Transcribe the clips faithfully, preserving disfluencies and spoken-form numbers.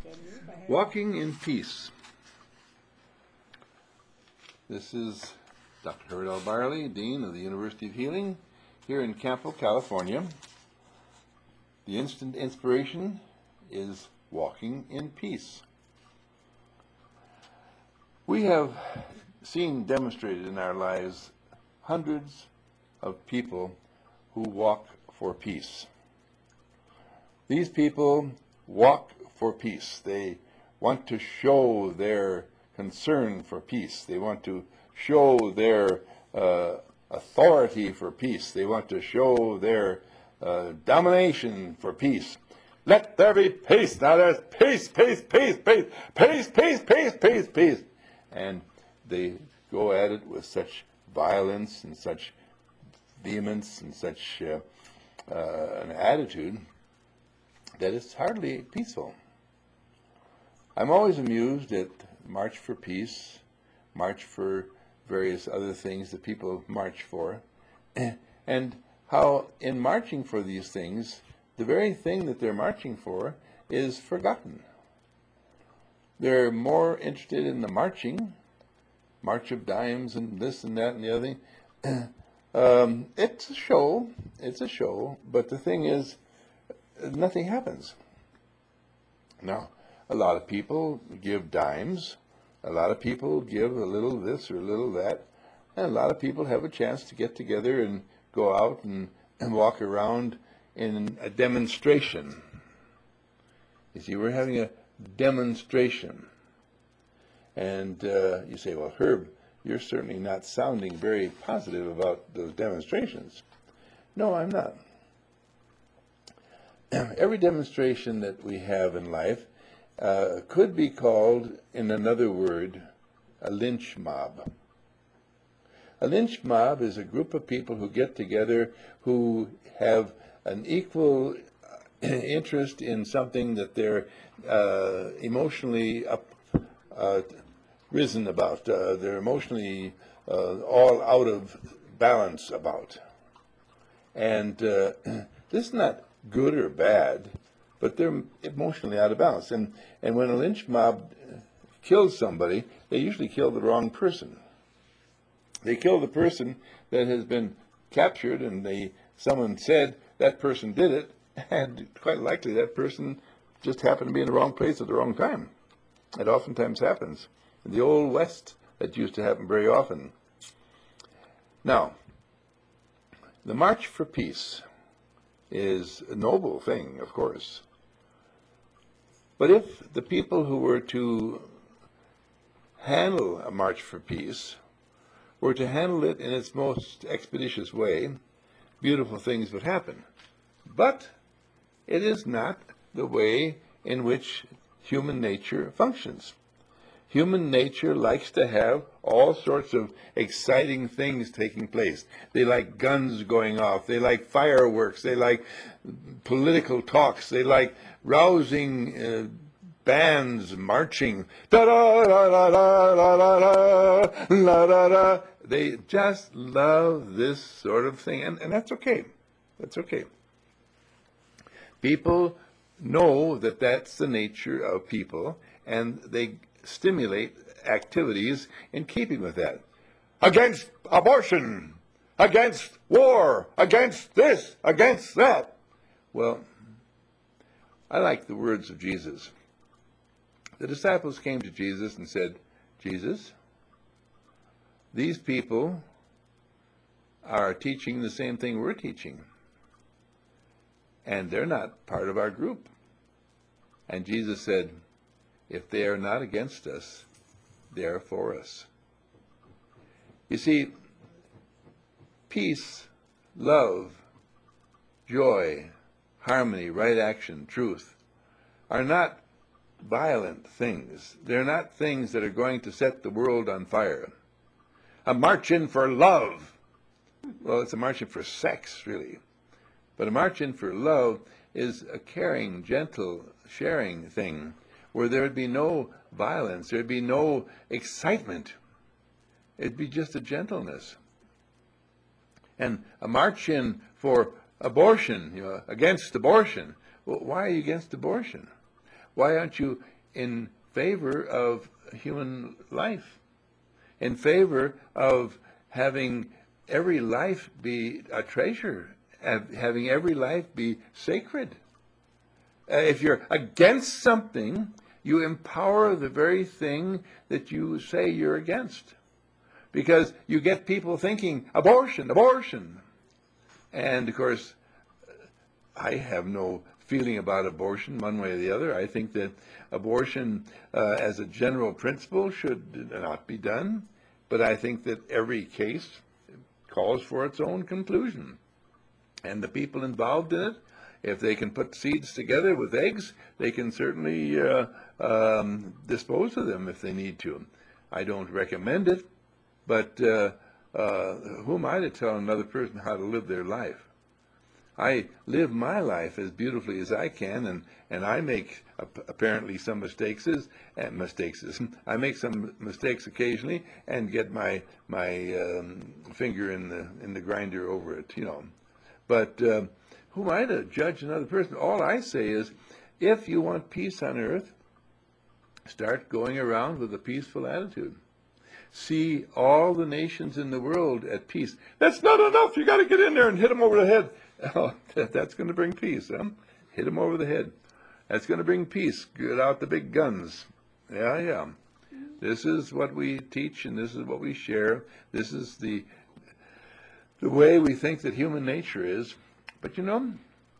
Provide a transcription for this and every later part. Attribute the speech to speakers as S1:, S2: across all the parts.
S1: Walking in Peace. This is Doctor Herbert L. Barley, Dean of the University of Healing, here in Campo, California. The instant inspiration is walking in peace. We have seen demonstrated in our lives hundreds of people who walk for peace. These people walk for peace. They want to show their concern for peace. They want to show their uh, authority for peace. They want to show their uh, domination for peace. Let there be peace. Now there's peace, peace, peace, peace, peace, peace, peace, peace, peace. And they go at it with such violence and such vehemence and such uh, uh, an attitude that it's hardly peaceful. I'm always amused at March for Peace, March for various other things that people march for, and how in marching for these things, the very thing that they're marching for is forgotten. They're more interested in the marching, March of Dimes and this and that and the other thing. Um, it's a show, it's a show, but the thing is, nothing happens. Now, a lot of people give dimes, a lot of people give a little this or a little that, and a lot of people have a chance to get together and go out and, and walk around in a demonstration. You see, we're having a demonstration. And uh, you say, well, Herb, you're certainly not sounding very positive about those demonstrations. No, I'm not. Every demonstration that we have in life uh, could be called, in another word, a lynch mob. A lynch mob is a group of people who get together who have an equal interest in something that they're uh, emotionally up, uh, risen about. Uh, they're emotionally uh, all out of balance about. And uh, this is not good or bad, but they're emotionally out of balance. And, and when a lynch mob kills somebody, they usually kill the wrong person. They kill the person that has been captured, and they, someone said that person did it, and quite likely that person just happened to be in the wrong place at the wrong time. It oftentimes happens. In the Old West, that used to happen very often. Now, the March for Peace is a noble thing, of course. But if the people who were to handle a March for Peace were to handle it in its most expeditious way, beautiful things would happen. But it is not the way in which human nature functions. Human nature likes to have all sorts of exciting things taking place. They like guns going off. They like fireworks. They like political talks. They like rousing uh, bands marching. Da da da da da da da da da da. They just love this sort of thing, and, and that's okay. That's okay. People know that that's the nature of people, and they stimulate activities in keeping with that. Against abortion, against war, against this, against that. Well, I like the words of Jesus. The disciples came to Jesus and said, Jesus, these people are teaching the same thing we're teaching, and they're not part of our group. And Jesus said, if they are not against us, they are for us. You see, peace, love, joy, harmony, right action, truth are not violent things. They're not things that are going to set the world on fire. A march in for love. Well, it's a march in for sex, really. But a march in for love is a caring, gentle, sharing thing, where there would be no violence, there would be no excitement. It'd be just a gentleness. And a march in for abortion, you know, against abortion. Well, why are you against abortion? Why aren't you in favor of human life? In favor of having every life be a treasure, having every life be sacred? Uh, if you're against something, you empower the very thing that you say you're against. Because you get people thinking, abortion, abortion. And, of course, I have no feeling about abortion one way or the other. I think that abortion, uh, as a general principle, should not be done. But I think that every case calls for its own conclusion. And the people involved in it, if they can put seeds together with eggs, they can certainly uh, um, dispose of them if they need to. I don't recommend it, but uh, uh, who am I to tell another person how to live their life? I live my life as beautifully as I can, and, and I make uh, apparently some mistakes, and mistakes. I make some mistakes occasionally, and get my my um, finger in the in the grinder over it, you know. But uh, who am I to judge another person? All I say is, if you want peace on earth, start going around with a peaceful attitude. See all the nations in the world at peace. That's not enough. You got to get in there and hit them over the head. Oh, that's going to bring peace, huh? Hit them over the head. That's going to bring peace. Get out the big guns. Yeah, yeah. This is what we teach, and this is what we share. This is the the way we think that human nature is. But you know,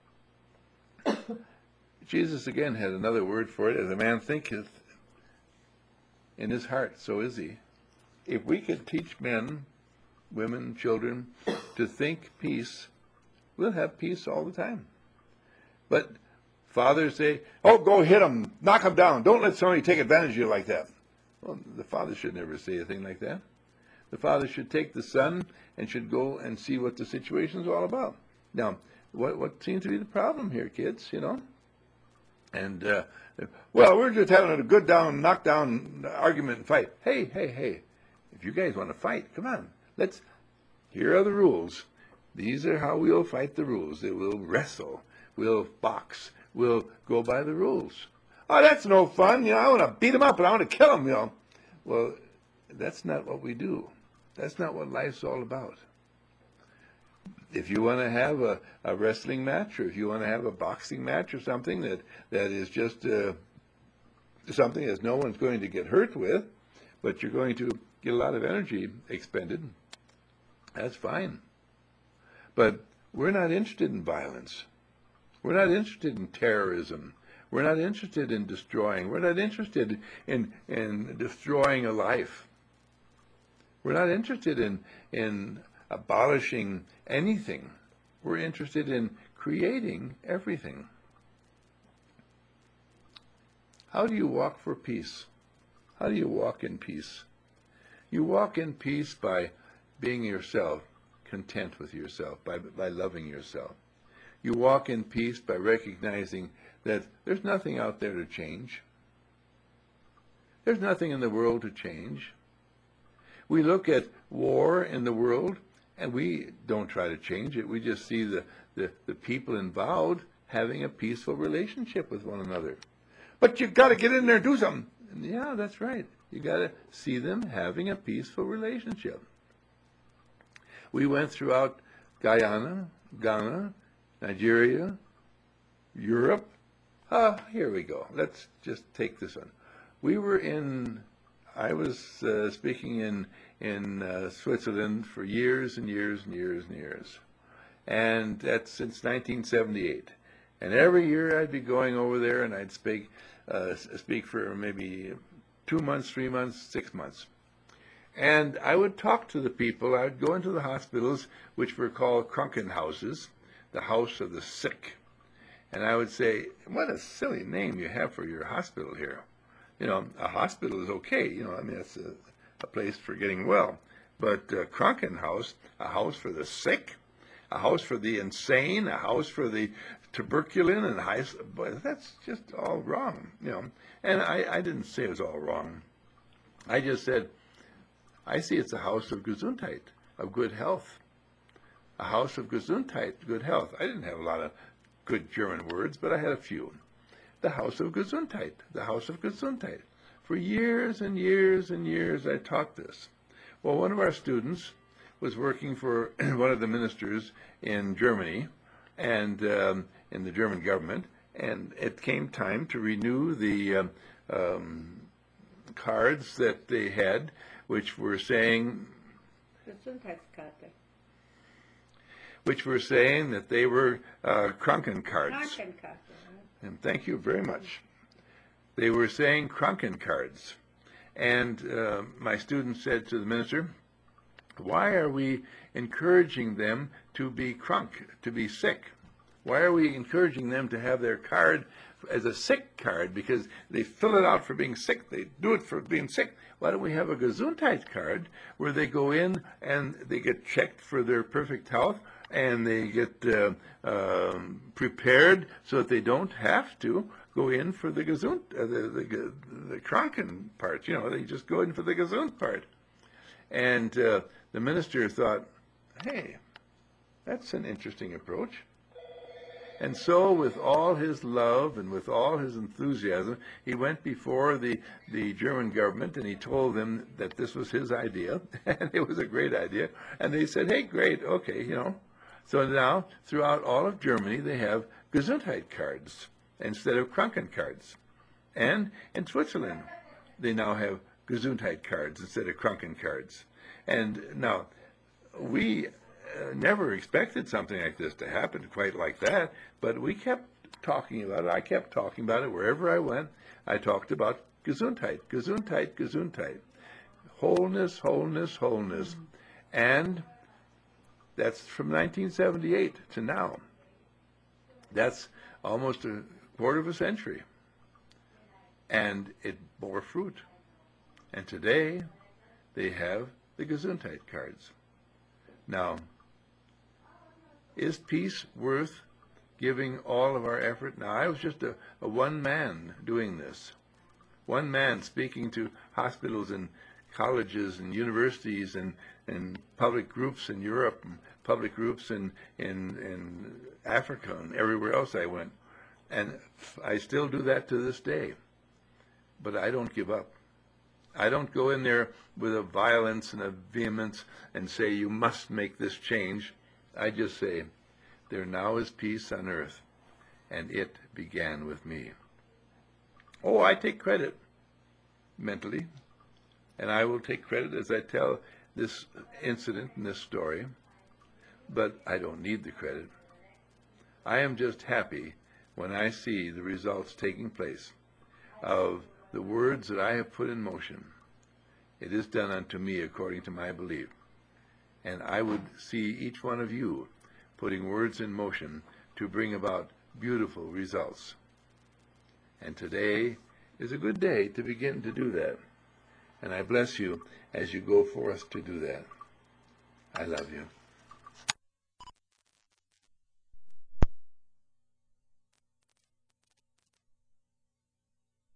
S1: Jesus again had another word for it. As a man thinketh in his heart, so is he. If we could teach men, women, children to think peace, we'll have peace all the time. But fathers say, oh, go hit them, knock them down. Don't let somebody take advantage of you like that. Well, the father should never say a thing like that. The father should take the son and should go and see what the situation is all about. Now, what, what seems to be the problem here, kids, you know? And, uh, well, we're just having a good down, knockdown argument and fight. Hey, hey, hey, if you guys want to fight, come on. Let's, here are the rules. These are how we'll fight the rules. We'll wrestle. We'll box. We'll go by the rules. Oh, that's no fun. You know, I want to beat him up and I want to kill him, you know. Well, that's not what we do. That's not what life's all about. If you want to have a, a wrestling match, or if you want to have a boxing match or something that, that is just uh, something that no one's going to get hurt with, but you're going to get a lot of energy expended, that's fine. But we're not interested in violence. We're not interested in terrorism. We're not interested in destroying. We're not interested in, in destroying a life. We're not interested in, in abolishing anything. We're interested in creating everything. How do you walk for peace? How do you walk in peace? You walk in peace by being yourself, content with yourself, by, by loving yourself. You walk in peace by recognizing that there's nothing out there to change. There's nothing in the world to change. We look at war in the world, and we don't try to change it. We just see the, the, the people involved having a peaceful relationship with one another. But you've got to get in there and do something. And yeah, that's right. You got to see them having a peaceful relationship. We went throughout Guyana, Ghana, Nigeria, Europe. Ah, here we go. Let's just take this one. We were in, I was uh, speaking in, in uh, Switzerland for years and years and years and years. And that's since nineteen seventy-eight. And every year I'd be going over there and I'd speak, uh, speak for maybe two months, three months, six months. And I would talk to the people. I would go into the hospitals, which were called Krankenhauses, the house of the sick. And I would say, what a silly name you have for your hospital here. You know, a hospital is okay. You know, I mean, it's a, a place for getting well. But uh, Krankenhaus, a house for the sick, a house for the insane, a house for the tuberculin, and high, but that's just all wrong, you know. And I, I didn't say it was all wrong. I just said, I see it's a house of Gesundheit, of good health. A house of Gesundheit, good health. I didn't have a lot of good German words, but I had a few. the House of Gesundheit, the House of Gesundheit. For years and years and years I taught this. Well, one of our students was working for one of the ministers in Germany and um, in the German government, and it came time to renew the um, um, cards that they had, which were saying
S2: Gesundheitskarte.
S1: which were saying that they were uh, Krankencards.
S2: Krankenkarte. Right?
S1: And thank you very much. They were saying Krankencards. And uh, my student said to the minister, why are we encouraging them to be krank, to be sick? Why are we encouraging them to have their card as a sick card? Because they fill it out for being sick. They do it for being sick. Why don't we have a Gesundheit card where they go in and they get checked for their perfect health and they get uh, um, prepared so that they don't have to go in for the Gesund, uh, the, the, the Kranken part. You know, they just go in for the Gesund part. And uh, the minister thought, hey, that's an interesting approach. And so with all his love and with all his enthusiasm, he went before the, the German government and he told them that this was his idea, and it was a great idea. And they said, hey, great, okay, you know. So now, throughout all of Germany, they have Gesundheit cards instead of Krankencards. And in Switzerland, they now have Gesundheit cards instead of Krankencards. And now, we uh, never expected something like this to happen quite like that, but we kept talking about it. I kept talking about it wherever I went. I talked about Gesundheit, Gesundheit, Gesundheit. Wholeness, wholeness, wholeness. Mm-hmm. And that's from nineteen seventy-eight to now. That's almost a quarter of a century. And it bore fruit. And today, they have the Gesundheit cards. Now, is peace worth giving all of our effort? Now, I was just a, a one man doing this. One man speaking to hospitals and colleges and universities and, and public groups in Europe and public groups in, in, in Africa and everywhere else I went. And I still do that to this day. But I don't give up. I don't go in there with a violence and a vehemence and say, you must make this change. I just say, there now is peace on earth, and it began with me. Oh, I take credit mentally, and I will take credit as I tell this incident and this story, but I don't need the credit. I am just happy when I see the results taking place of the words that I have put in motion. It is done unto me according to my belief. And I would see each one of you putting words in motion to bring about beautiful results. And today is a good day to begin to do that. And I bless you as you go forth to do that. I love you.